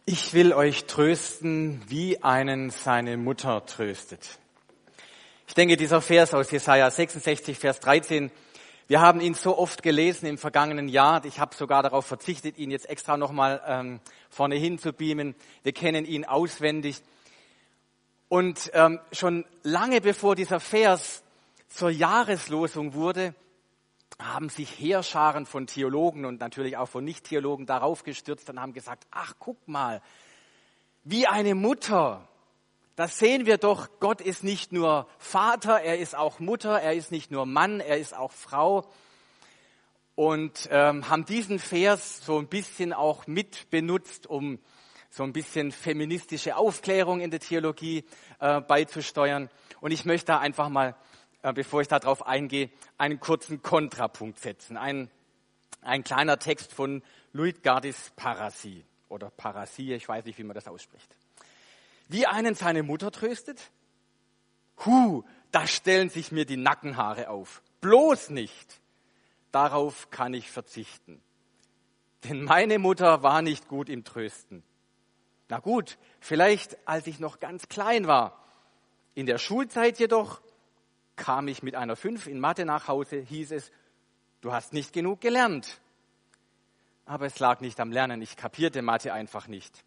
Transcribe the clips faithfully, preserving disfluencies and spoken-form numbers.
Ich will euch trösten, wie einen seine Mutter tröstet. Ich denke, dieser Vers aus Jesaja sechsundsechzig, Vers dreizehn, wir haben ihn so oft gelesen im vergangenen Jahr. Ich habe sogar darauf verzichtet, ihn jetzt extra nochmal ähm, vorne hin zu beamen. Wir kennen ihn auswendig. Und ähm, schon lange bevor dieser Vers zur Jahreslosung wurde, haben sich Heerscharen von Theologen und natürlich auch von Nicht-Theologen darauf gestürzt und haben gesagt, ach, guck mal, wie eine Mutter, das sehen wir doch, Gott ist nicht nur Vater, er ist auch Mutter, er ist nicht nur Mann, er ist auch Frau. Und ähm, haben diesen Vers so ein bisschen auch mit benutzt, um so ein bisschen feministische Aufklärung in der Theologie äh, beizusteuern. Und ich möchte da einfach mal, bevor ich darauf eingehe, einen kurzen Kontrapunkt setzen. Ein, ein kleiner Text von Luitgardis Parasi oder Parasi, ich weiß nicht, wie man das ausspricht. Wie einen seine Mutter tröstet? Hu, da stellen sich mir die Nackenhaare auf. Bloß nicht. Darauf kann ich verzichten. Denn meine Mutter war nicht gut im Trösten. Na gut, vielleicht als ich noch ganz klein war. In der Schulzeit jedoch kam ich mit einer fünf in Mathe nach Hause, hieß es, du hast nicht genug gelernt. Aber es lag nicht am Lernen, ich kapierte Mathe einfach nicht.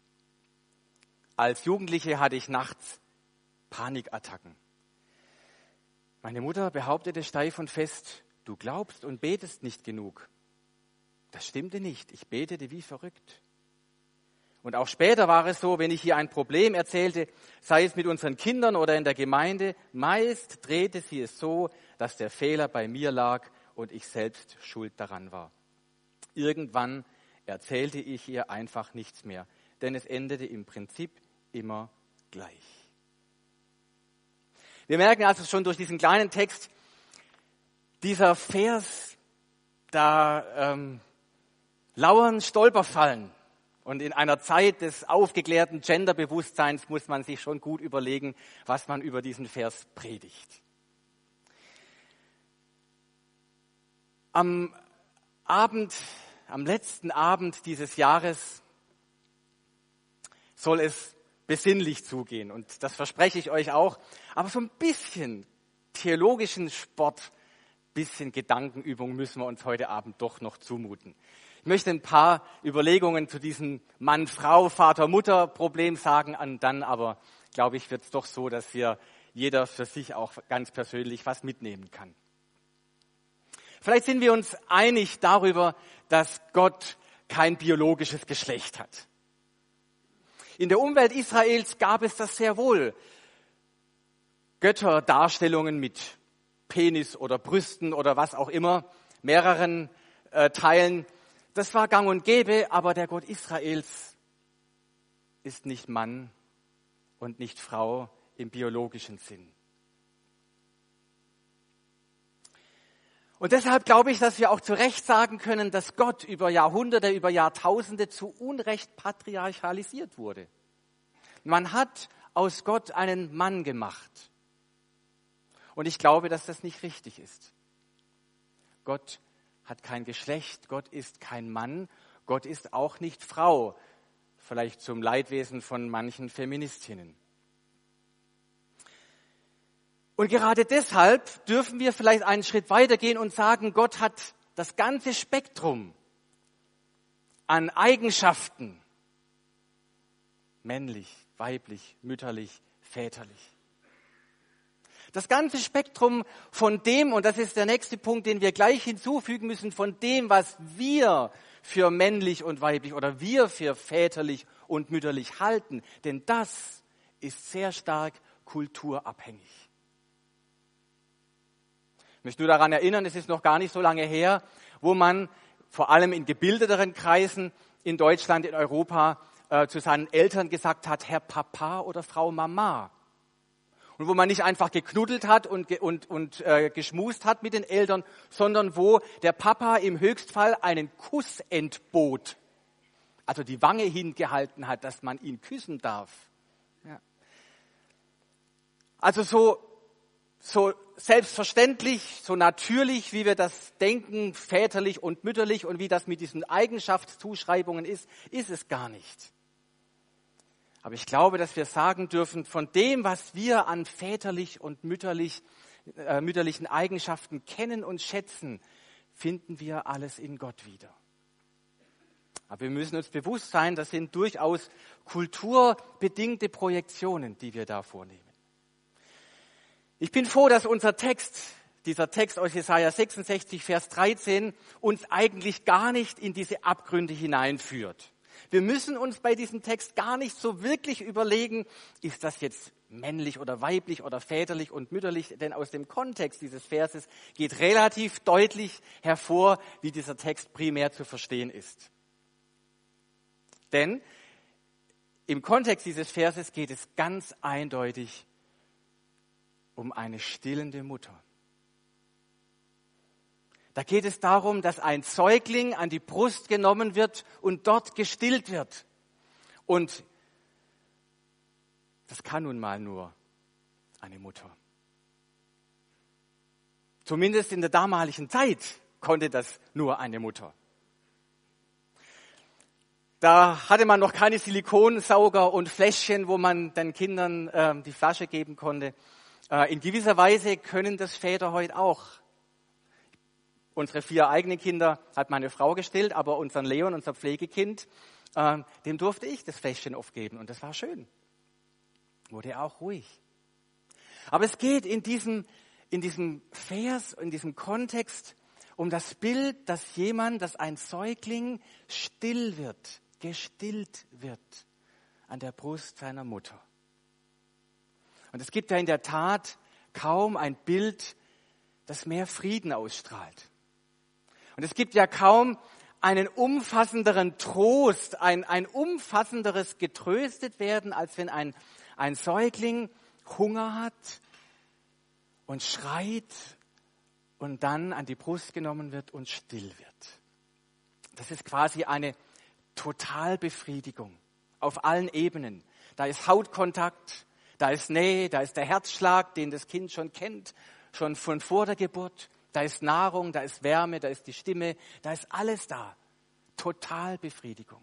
Als Jugendliche hatte ich nachts Panikattacken. Meine Mutter behauptete steif und fest, du glaubst und betest nicht genug. Das stimmte nicht, ich betete wie verrückt. Und auch später war es so, wenn ich hier ein Problem erzählte, sei es mit unseren Kindern oder in der Gemeinde, meist drehte sie es so, dass der Fehler bei mir lag und ich selbst schuld daran war. Irgendwann erzählte ich ihr einfach nichts mehr, denn es endete im Prinzip immer gleich. Wir merken also schon durch diesen kleinen Text, dieser Vers, da ähm, lauern Stolperfallen. Und in einer Zeit des aufgeklärten Genderbewusstseins muss man sich schon gut überlegen, was man über diesen Vers predigt. Am Abend, am letzten Abend dieses Jahres soll es besinnlich zugehen. Und das verspreche ich euch auch. Aber so ein bisschen theologischen Sport, bisschen Gedankenübung müssen wir uns heute Abend doch noch zumuten. Ich möchte ein paar Überlegungen zu diesem Mann-Frau, Vater-Mutter-Problem sagen, und dann aber, glaube ich, wird es doch so, dass wir jeder für sich auch ganz persönlich was mitnehmen kann. Vielleicht sind wir uns einig darüber, dass Gott kein biologisches Geschlecht hat. In der Umwelt Israels gab es das sehr wohl. Götterdarstellungen mit Penis oder Brüsten oder was auch immer, mehreren äh, Teilen. Das war gang und gäbe, aber der Gott Israels ist nicht Mann und nicht Frau im biologischen Sinn. Und deshalb glaube ich, dass wir auch zu Recht sagen können, dass Gott über Jahrhunderte, über Jahrtausende zu Unrecht patriarchalisiert wurde. Man hat aus Gott einen Mann gemacht. Und ich glaube, dass das nicht richtig ist. Gott hat kein Geschlecht, Gott ist kein Mann, Gott ist auch nicht Frau, vielleicht zum Leidwesen von manchen Feministinnen. Und gerade deshalb dürfen wir vielleicht einen Schritt weitergehen und sagen, Gott hat das ganze Spektrum an Eigenschaften, männlich, weiblich, mütterlich, väterlich. Das ganze Spektrum von dem, und das ist der nächste Punkt, den wir gleich hinzufügen müssen, von dem, was wir für männlich und weiblich oder wir für väterlich und mütterlich halten. Denn das ist sehr stark kulturabhängig. Ich möchte nur daran erinnern, es ist noch gar nicht so lange her, wo man vor allem in gebildeteren Kreisen in Deutschland, in Europa äh, zu seinen Eltern gesagt hat, Herr Papa oder Frau Mama. Und wo man nicht einfach geknuddelt hat und, und, und äh, geschmust hat mit den Eltern, sondern wo der Papa im Höchstfall einen Kuss entbot. Also die Wange hingehalten hat, dass man ihn küssen darf. Ja. Also so, so selbstverständlich, so natürlich, wie wir das denken, väterlich und mütterlich und wie das mit diesen Eigenschaftszuschreibungen ist, ist es gar nicht. Aber ich glaube, dass wir sagen dürfen, von dem, was wir an väterlich und mütterlich, äh, mütterlichen Eigenschaften kennen und schätzen, finden wir alles in Gott wieder. Aber wir müssen uns bewusst sein, das sind durchaus kulturbedingte Projektionen, die wir da vornehmen. Ich bin froh, dass unser Text, dieser Text aus Jesaja sechsundsechzig, Vers dreizehn, uns eigentlich gar nicht in diese Abgründe hineinführt. Wir müssen uns bei diesem Text gar nicht so wirklich überlegen, ist das jetzt männlich oder weiblich oder väterlich und mütterlich, denn aus dem Kontext dieses Verses geht relativ deutlich hervor, wie dieser Text primär zu verstehen ist. Denn im Kontext dieses Verses geht es ganz eindeutig um eine stillende Mutter. Da geht es darum, dass ein Säugling an die Brust genommen wird und dort gestillt wird. Und das kann nun mal nur eine Mutter. Zumindest in der damaligen Zeit konnte das nur eine Mutter. Da hatte man noch keine Silikonsauger und Fläschchen, wo man den Kindern äh, die Flasche geben konnte. Äh, in gewisser Weise können das Väter heute auch. Unsere vier eigenen Kinder hat meine Frau gestillt, aber unseren Leon, unser Pflegekind, äh, dem durfte ich das Fläschchen aufgeben. Und das war schön. Wurde auch ruhig. Aber es geht in diesem, in diesem Vers, in diesem Kontext um das Bild, dass jemand, dass ein Säugling still wird, gestillt wird an der Brust seiner Mutter. Und es gibt ja in der Tat kaum ein Bild, das mehr Frieden ausstrahlt. Und es gibt ja kaum einen umfassenderen Trost, ein, ein umfassenderes getröstet werden, als wenn ein, ein Säugling Hunger hat und schreit und dann an die Brust genommen wird und still wird. Das ist quasi eine Totalbefriedigung auf allen Ebenen. Da ist Hautkontakt, da ist Nähe, da ist der Herzschlag, den das Kind schon kennt, schon von vor der Geburt. Da ist Nahrung, da ist Wärme, da ist die Stimme, da ist alles da. Totalbefriedigung.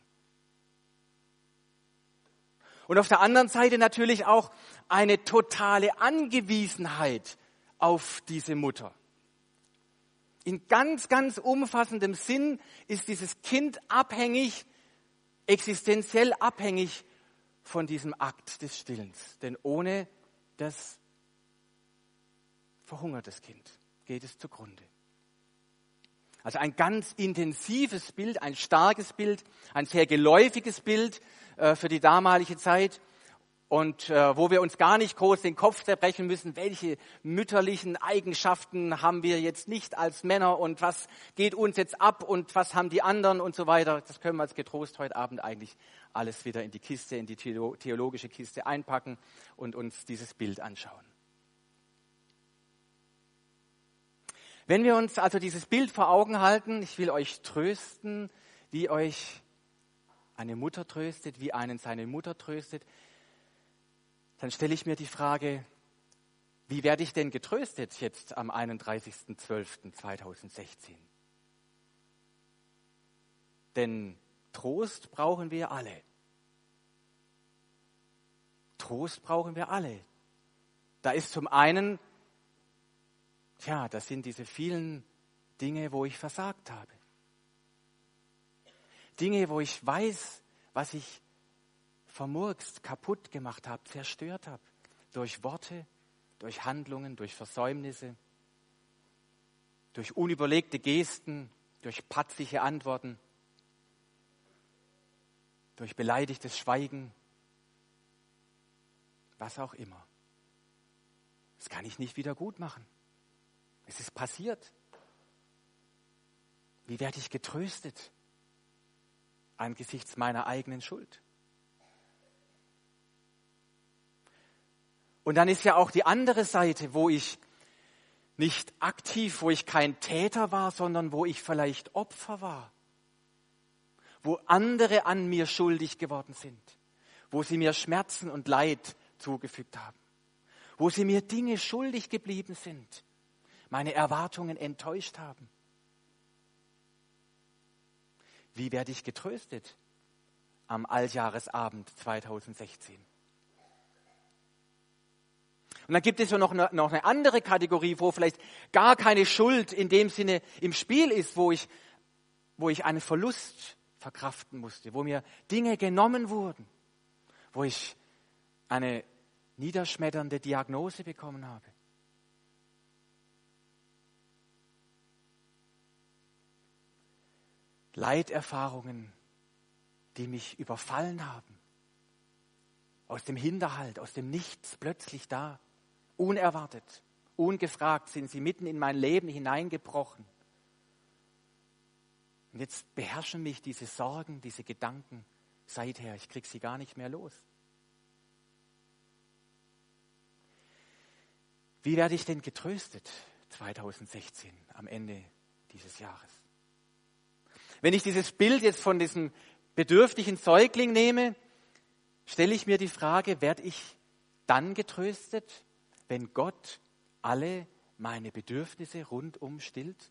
Und auf der anderen Seite natürlich auch eine totale Angewiesenheit auf diese Mutter. In ganz, ganz umfassendem Sinn ist dieses Kind abhängig, existenziell abhängig von diesem Akt des Stillens. Denn ohne das verhungert das Kind, geht es zugrunde. Also ein ganz intensives Bild, ein starkes Bild, ein sehr geläufiges Bild äh, für die damalige Zeit und äh, wo wir uns gar nicht groß den Kopf zerbrechen müssen, welche mütterlichen Eigenschaften haben wir jetzt nicht als Männer und was geht uns jetzt ab und was haben die anderen und so weiter. Das können wir als getrost heute Abend eigentlich alles wieder in die Kiste, in die theologische Kiste einpacken und uns dieses Bild anschauen. Wenn wir uns also dieses Bild vor Augen halten, ich will euch trösten, wie euch eine Mutter tröstet, wie einen seine Mutter tröstet, dann stelle ich mir die Frage, wie werde ich denn getröstet jetzt am einunddreißigsten zwölften zweitausendsechzehn? Denn Trost brauchen wir alle. Trost brauchen wir alle. Da ist zum einen Tja, das sind diese vielen Dinge, wo ich versagt habe. Dinge, wo ich weiß, was ich vermurkst, kaputt gemacht habe, zerstört habe. Durch Worte, durch Handlungen, durch Versäumnisse, durch unüberlegte Gesten, durch patzige Antworten, durch beleidigtes Schweigen, was auch immer. Das kann ich nicht wieder gut machen. Es ist passiert. Wie werde ich getröstet angesichts meiner eigenen Schuld? Und dann ist ja auch die andere Seite, wo ich nicht aktiv, wo ich kein Täter war, sondern wo ich vielleicht Opfer war. Wo andere an mir schuldig geworden sind. Wo sie mir Schmerzen und Leid zugefügt haben. Wo sie mir Dinge schuldig geblieben sind. Meine Erwartungen enttäuscht haben. Wie werde ich getröstet am Altjahresabend zweitausendsechzehn. Und dann gibt es ja noch eine, noch eine andere Kategorie, wo vielleicht gar keine Schuld in dem Sinne im Spiel ist, wo ich, wo ich einen Verlust verkraften musste, wo mir Dinge genommen wurden, wo ich eine niederschmetternde Diagnose bekommen habe. Leiterfahrungen, die mich überfallen haben. Aus dem Hinterhalt, aus dem Nichts, plötzlich da. Unerwartet, ungefragt sind sie mitten in mein Leben hineingebrochen. Und jetzt beherrschen mich diese Sorgen, diese Gedanken seither. Ich kriege sie gar nicht mehr los. Wie werde ich denn getröstet zweitausendsechzehn am Ende dieses Jahres? Wenn ich dieses Bild jetzt von diesem bedürftigen Säugling nehme, stelle ich mir die Frage, werde ich dann getröstet, wenn Gott alle meine Bedürfnisse rundum stillt?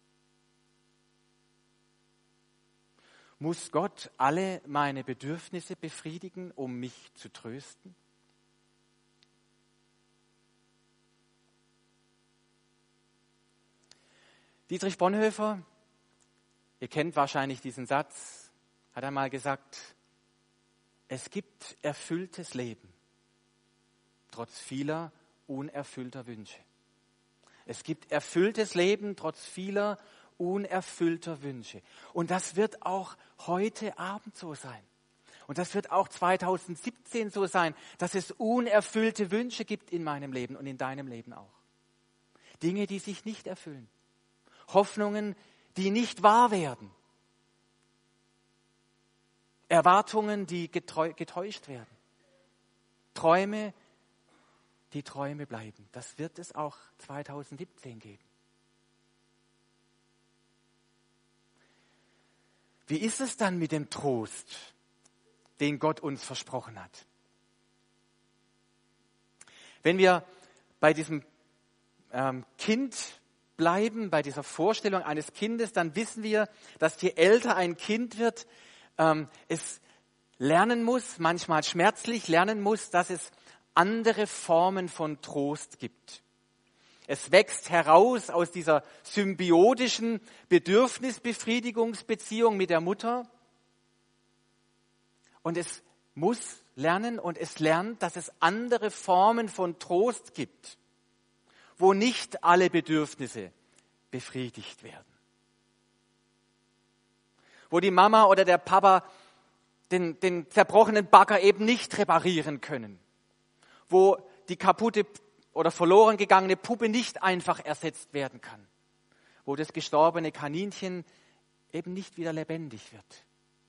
Muss Gott alle meine Bedürfnisse befriedigen, um mich zu trösten? Dietrich Bonhoeffer, ihr kennt wahrscheinlich diesen Satz, hat einmal gesagt, es gibt erfülltes Leben, trotz vieler unerfüllter Wünsche. Es gibt erfülltes Leben, trotz vieler unerfüllter Wünsche. Und das wird auch heute Abend so sein. Und das wird auch zweitausendsiebzehn so sein, dass es unerfüllte Wünsche gibt in meinem Leben und in deinem Leben auch. Dinge, die sich nicht erfüllen. Hoffnungen, die nicht wahr werden. Erwartungen, die getreu, getäuscht werden. Träume, die Träume bleiben. Das wird es auch zweitausendsiebzehn geben. Wie ist es dann mit dem Trost, den Gott uns versprochen hat? Wenn wir bei diesem ähm, Kind bleiben, bei dieser Vorstellung eines Kindes, dann wissen wir, dass je älter ein Kind wird, ähm, es lernen muss, manchmal schmerzlich lernen muss, dass es andere Formen von Trost gibt. Es wächst heraus aus dieser symbiotischen Bedürfnisbefriedigungsbeziehung mit der Mutter und es muss lernen und es lernt, dass es andere Formen von Trost gibt, wo nicht alle Bedürfnisse befriedigt werden. Wo die Mama oder der Papa den, den zerbrochenen Bagger eben nicht reparieren können. Wo die kaputte oder verloren gegangene Puppe nicht einfach ersetzt werden kann. Wo das gestorbene Kaninchen eben nicht wieder lebendig wird.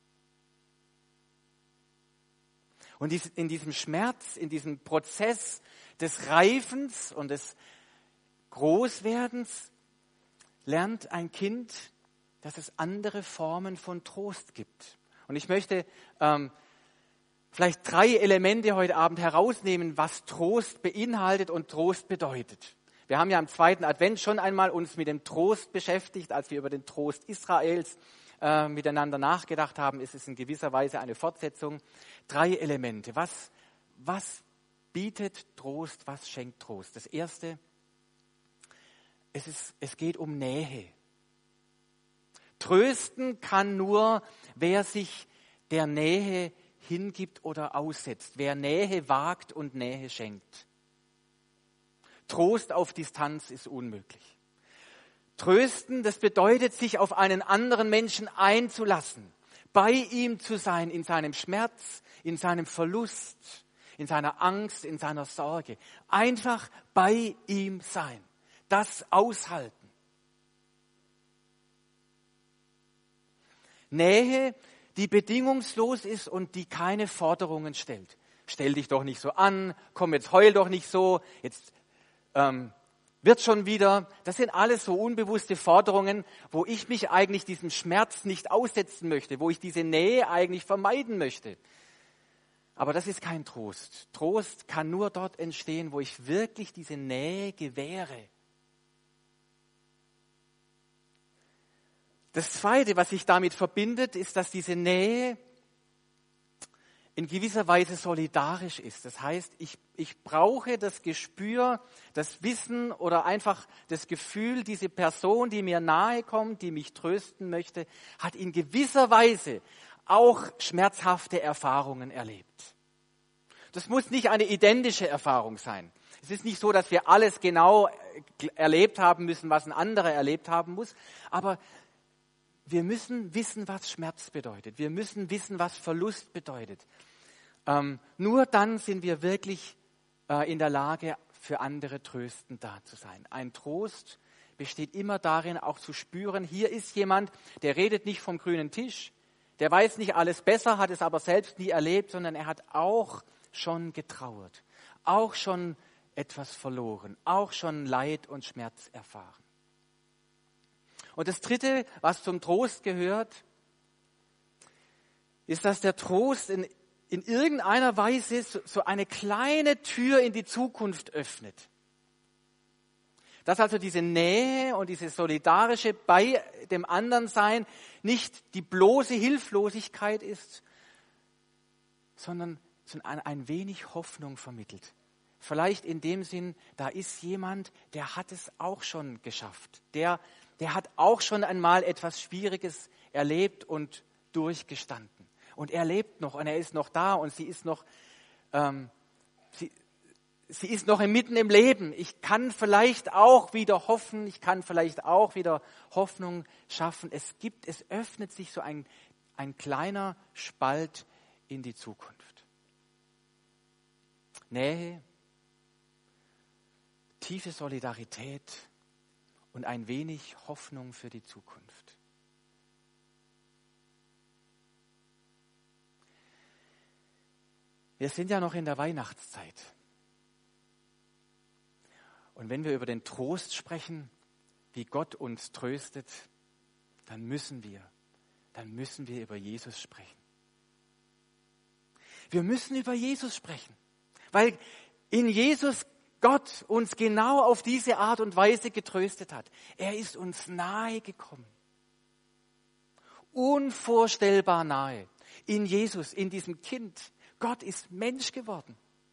Und in diesem Schmerz, in diesem Prozess des Reifens und des Großwerdens lernt ein Kind, dass es andere Formen von Trost gibt. Und ich möchte ähm, vielleicht drei Elemente heute Abend herausnehmen, was Trost beinhaltet und Trost bedeutet. Wir haben ja am zweiten Advent schon einmal uns mit dem Trost beschäftigt, als wir über den Trost Israels äh, miteinander nachgedacht haben, ist es in gewisser Weise eine Fortsetzung. Drei Elemente. Was, was bietet Trost, was schenkt Trost? Das erste, es, ist, es geht um Nähe. Trösten kann nur, wer sich der Nähe hingibt oder aussetzt, wer Nähe wagt und Nähe schenkt. Trost auf Distanz ist unmöglich. Trösten, das bedeutet, sich auf einen anderen Menschen einzulassen, bei ihm zu sein in seinem Schmerz, in seinem Verlust, in seiner Angst, in seiner Sorge. Einfach bei ihm sein, das aushalten. Nähe, die bedingungslos ist und die keine Forderungen stellt. Stell dich doch nicht so an, komm, jetzt heul doch nicht so, jetzt ähm, wird schon wieder. Das sind alles so unbewusste Forderungen, wo ich mich eigentlich diesem Schmerz nicht aussetzen möchte, wo ich diese Nähe eigentlich vermeiden möchte. Aber das ist kein Trost. Trost kann nur dort entstehen, wo ich wirklich diese Nähe gewähre. Das Zweite, was sich damit verbindet, ist, dass diese Nähe in gewisser Weise solidarisch ist. Das heißt, ich, ich brauche das Gespür, das Wissen oder einfach das Gefühl, diese Person, die mir nahe kommt, die mich trösten möchte, hat in gewisser Weise auch schmerzhafte Erfahrungen erlebt. Das muss nicht eine identische Erfahrung sein. Es ist nicht so, dass wir alles genau erlebt haben müssen, was ein anderer erlebt haben muss, aber wir müssen wissen, was Schmerz bedeutet. Wir müssen wissen, was Verlust bedeutet. Ähm, nur dann sind wir wirklich äh, in der Lage, für andere tröstend da zu sein. Ein Trost besteht immer darin, auch zu spüren, hier ist jemand, der redet nicht vom grünen Tisch, der weiß nicht alles besser, hat es aber selbst nie erlebt, sondern er hat auch schon getrauert, auch schon etwas verloren, auch schon Leid und Schmerz erfahren. Und das Dritte, was zum Trost gehört, ist, dass der Trost in, in irgendeiner Weise so, so eine kleine Tür in die Zukunft öffnet. Dass also diese Nähe und diese solidarische bei dem anderen Sein nicht die bloße Hilflosigkeit ist, sondern, sondern ein wenig Hoffnung vermittelt. Vielleicht in dem Sinn, da ist jemand, der hat es auch schon geschafft. Der Der hat auch schon einmal etwas Schwieriges erlebt und durchgestanden. Und er lebt noch und er ist noch da und sie ist noch, ähm, sie, sie ist noch mitten im Leben. Ich kann vielleicht auch wieder hoffen, ich kann vielleicht auch wieder Hoffnung schaffen. Es gibt, es öffnet sich so ein, ein kleiner Spalt in die Zukunft. Nähe, tiefe Solidarität und ein wenig Hoffnung für die Zukunft. Wir sind ja noch in der Weihnachtszeit. Und wenn wir über den Trost sprechen, wie Gott uns tröstet, dann müssen wir, dann müssen wir über Jesus sprechen. Wir müssen über Jesus sprechen, weil in Jesus Gott uns genau auf diese Art und Weise getröstet hat. Er ist uns nahe gekommen. Unvorstellbar nahe. In Jesus, in diesem Kind. Gott ist Mensch geworden.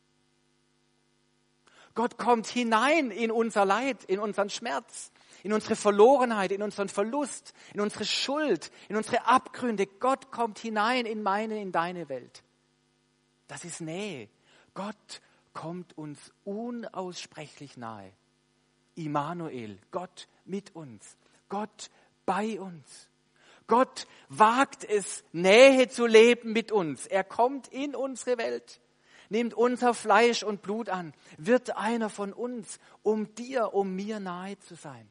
Gott kommt hinein in unser Leid, in unseren Schmerz, in unsere Verlorenheit, in unseren Verlust, in unsere Schuld, in unsere Abgründe. Gott kommt hinein in meine, in deine Welt. Das ist Nähe. Gott kommt uns unaussprechlich nahe. Immanuel, Gott mit uns, Gott bei uns. Gott wagt es, Nähe zu leben mit uns. Er kommt in unsere Welt, nimmt unser Fleisch und Blut an, wird einer von uns, um dir, um mir nahe zu sein.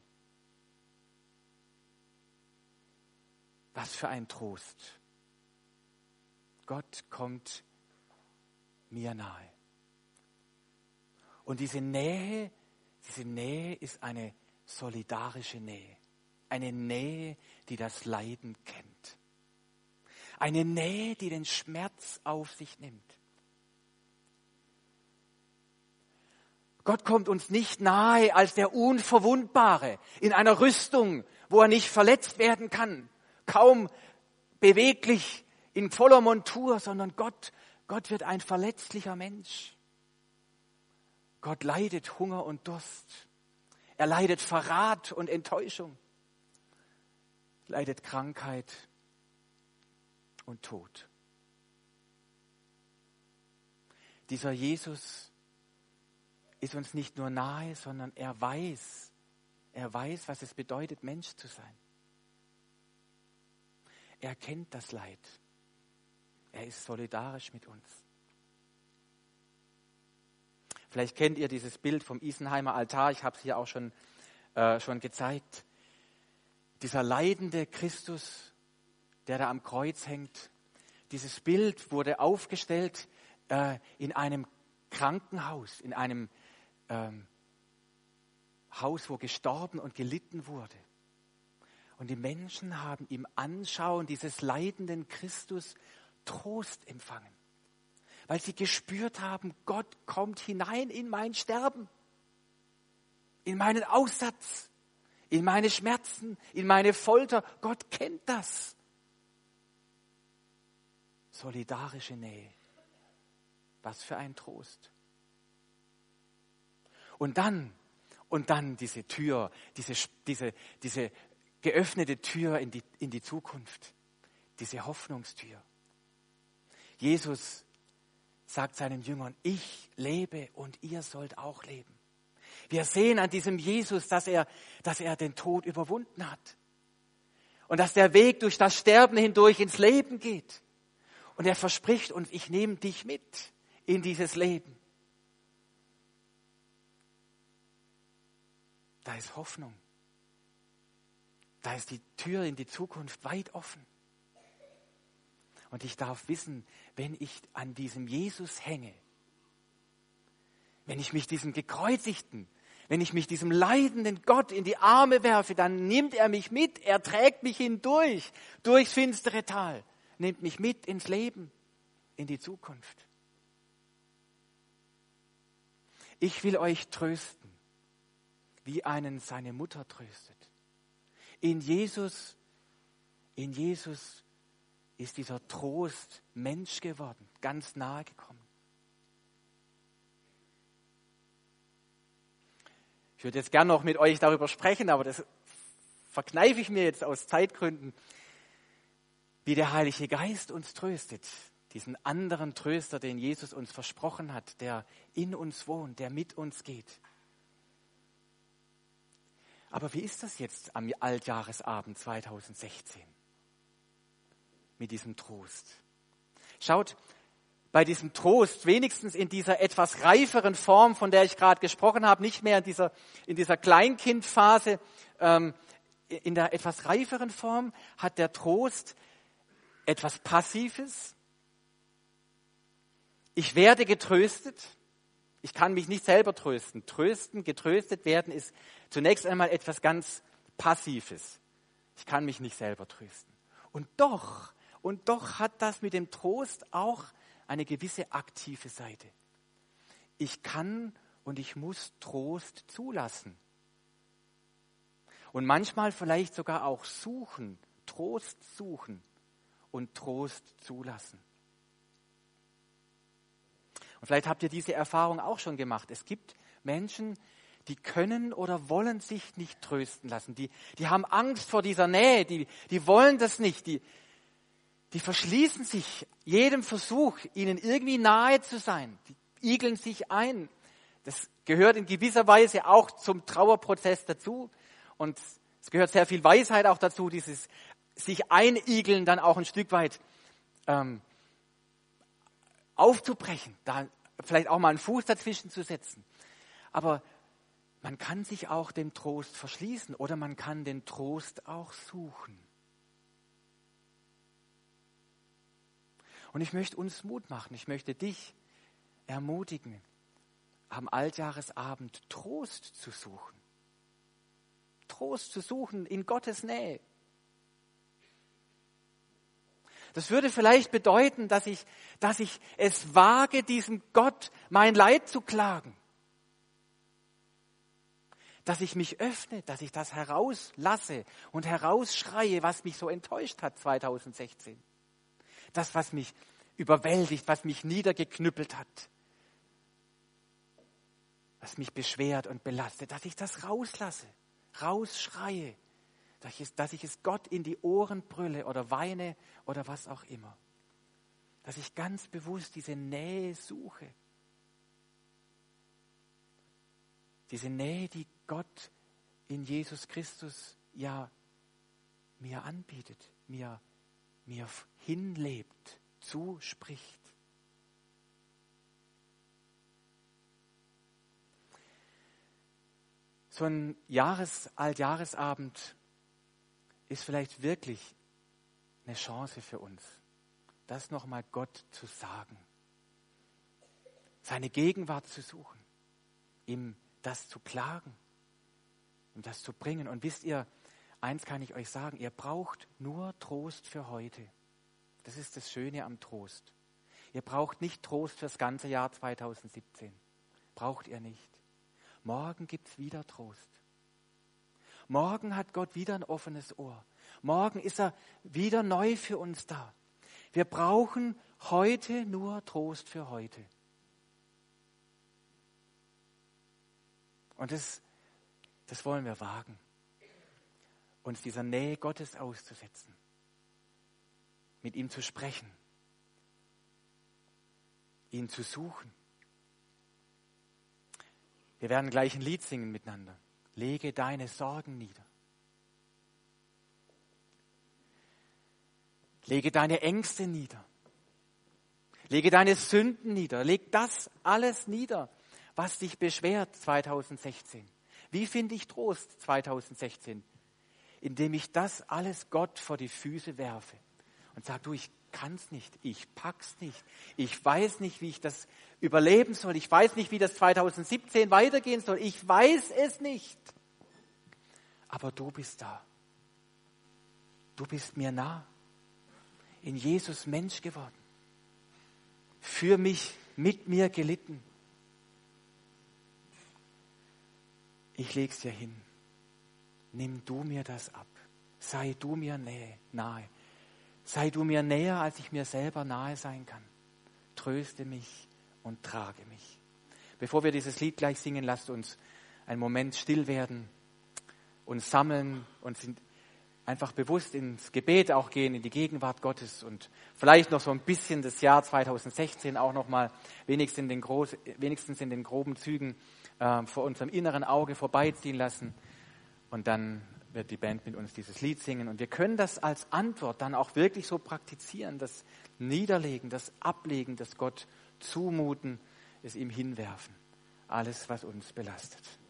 Was für ein Trost. Gott kommt mir nahe. Und diese Nähe, diese Nähe ist eine solidarische Nähe. Eine Nähe, die das Leiden kennt. Eine Nähe, die den Schmerz auf sich nimmt. Gott kommt uns nicht nahe als der Unverwundbare in einer Rüstung, wo er nicht verletzt werden kann, kaum beweglich in voller Montur, sondern Gott, Gott wird ein verletzlicher Mensch. Gott leidet Hunger und Durst. Er leidet Verrat und Enttäuschung. Leidet Krankheit und Tod. Dieser Jesus ist uns nicht nur nahe, sondern er weiß, er weiß, was es bedeutet, Mensch zu sein. Er kennt das Leid. Er ist solidarisch mit uns. Vielleicht kennt ihr dieses Bild vom Isenheimer Altar. Ich habe es hier auch schon, äh, schon gezeigt. Dieser leidende Christus, der da am Kreuz hängt. Dieses Bild wurde aufgestellt äh, in einem Krankenhaus, in einem ähm, Haus, wo gestorben und gelitten wurde. Und die Menschen haben im Anschauen dieses leidenden Christus Trost empfangen. Weil sie gespürt haben, Gott kommt hinein in mein Sterben, in meinen Aussatz, in meine Schmerzen, in meine Folter. Gott kennt das. Solidarische Nähe. Was für ein Trost. Und dann, und dann diese Tür, diese, diese, diese geöffnete Tür in die, in die Zukunft, diese Hoffnungstür. Jesus sagt seinen Jüngern, ich lebe und ihr sollt auch leben. Wir sehen an diesem Jesus, dass er, dass er den Tod überwunden hat. Und dass der Weg durch das Sterben hindurch ins Leben geht. Und er verspricht uns, ich nehme dich mit in dieses Leben. Da ist Hoffnung. Da ist die Tür in die Zukunft weit offen. Und ich darf wissen, wenn ich an diesem Jesus hänge, wenn ich mich diesem Gekreuzigten, wenn ich mich diesem leidenden Gott in die Arme werfe, dann nimmt er mich mit, er trägt mich hindurch, durchs finstere Tal, nimmt mich mit ins Leben, in die Zukunft. Ich will euch trösten, wie einen seine Mutter tröstet. In Jesus, in Jesus ist dieser Trost Mensch geworden, ganz nahe gekommen. Ich würde jetzt gern noch mit euch darüber sprechen, aber das verkneife ich mir jetzt aus Zeitgründen, wie der Heilige Geist uns tröstet. Diesen anderen Tröster, den Jesus uns versprochen hat, der in uns wohnt, der mit uns geht. Aber wie ist das jetzt am Altjahresabend zweitausendsechzehn mit diesem Trost? Schaut, bei diesem Trost, wenigstens in dieser etwas reiferen Form, von der ich gerade gesprochen habe, nicht mehr in dieser, in dieser Kleinkindphase, ähm, in der etwas reiferen Form hat der Trost etwas Passives. Ich werde getröstet. Ich kann mich nicht selber trösten. Trösten, getröstet werden ist zunächst einmal etwas ganz Passives. Ich kann mich nicht selber trösten. Und doch, und doch hat das mit dem Trost auch eine gewisse aktive Seite. Ich kann und ich muss Trost zulassen. Und manchmal vielleicht sogar auch suchen, Trost suchen und Trost zulassen. Und vielleicht habt ihr diese Erfahrung auch schon gemacht. Es gibt Menschen, die können oder wollen sich nicht trösten lassen. Die, die haben Angst vor dieser Nähe, die, die wollen das nicht. Die, die verschließen sich jedem Versuch, ihnen irgendwie nahe zu sein. Die igeln sich ein. Das gehört in gewisser Weise auch zum Trauerprozess dazu. Und es gehört sehr viel Weisheit auch dazu, dieses sich einigeln dann auch ein Stück weit ähm, aufzubrechen, da vielleicht auch mal einen Fuß dazwischen zu setzen. Aber man kann sich auch dem Trost verschließen oder man kann den Trost auch suchen. Und ich möchte uns Mut machen, ich möchte dich ermutigen, am Altjahresabend Trost zu suchen. Trost zu suchen in Gottes Nähe. Das würde vielleicht bedeuten, dass ich, dass ich es wage, diesem Gott mein Leid zu klagen. Dass ich mich öffne, dass ich das herauslasse und herausschreie, was mich so enttäuscht hat zweitausendsechzehn. Das, was mich überwältigt, was mich niedergeknüppelt hat. Was mich beschwert und belastet, dass ich das rauslasse, rausschreie. Dass ich, dass ich es Gott in die Ohren brülle oder weine oder was auch immer. Dass ich ganz bewusst diese Nähe suche. Diese Nähe, die Gott in Jesus Christus ja mir anbietet, mir, mir hinlebt, zuspricht. So ein Jahres-, Altjahresabend ist vielleicht wirklich eine Chance für uns, das nochmal Gott zu sagen, seine Gegenwart zu suchen, ihm das zu klagen und das zu bringen. Und wisst ihr, eins kann ich euch sagen, ihr braucht nur Trost für heute. Das ist das Schöne am Trost. Ihr braucht nicht Trost fürs ganze Jahr zweitausendsiebzehn. Braucht ihr nicht. Morgen gibt es wieder Trost. Morgen hat Gott wieder ein offenes Ohr. Morgen ist er wieder neu für uns da. Wir brauchen heute nur Trost für heute. Und das, das wollen wir wagen, uns dieser Nähe Gottes auszusetzen, mit ihm zu sprechen, ihn zu suchen. Wir werden gleich ein Lied singen miteinander. Lege deine Sorgen nieder. Lege deine Ängste nieder. Lege deine Sünden nieder. Leg das alles nieder, was dich beschwert zweitausendsechzehn. Wie finde ich Trost zweitausendsechzehn? Indem ich das alles Gott vor die Füße werfe und sage, du, ich kann's nicht, ich pack's nicht, ich weiß nicht, wie ich das überleben soll, ich weiß nicht, wie das zweitausendsiebzehn weitergehen soll, ich weiß es nicht. Aber du bist da. Du bist mir nah. In Jesus Mensch geworden. Für mich, mit mir gelitten. Ich leg's dir hin. Nimm du mir das ab. Sei du mir nähe, nahe. Sei du mir näher, als ich mir selber nahe sein kann. Tröste mich und trage mich. Bevor wir dieses Lied gleich singen, lasst uns einen Moment still werden, uns sammeln und sind einfach bewusst ins Gebet auch gehen, in die Gegenwart Gottes und vielleicht noch so ein bisschen das Jahr zweitausendsechzehn auch noch mal wenigstens in den, groß, wenigstens in den groben Zügen äh, vor unserem inneren Auge vorbeiziehen lassen. Und dann wird die Band mit uns dieses Lied singen. Und wir können das als Antwort dann auch wirklich so praktizieren, das Niederlegen, das Ablegen, das Gott zumuten, es ihm hinwerfen. Alles, was uns belastet.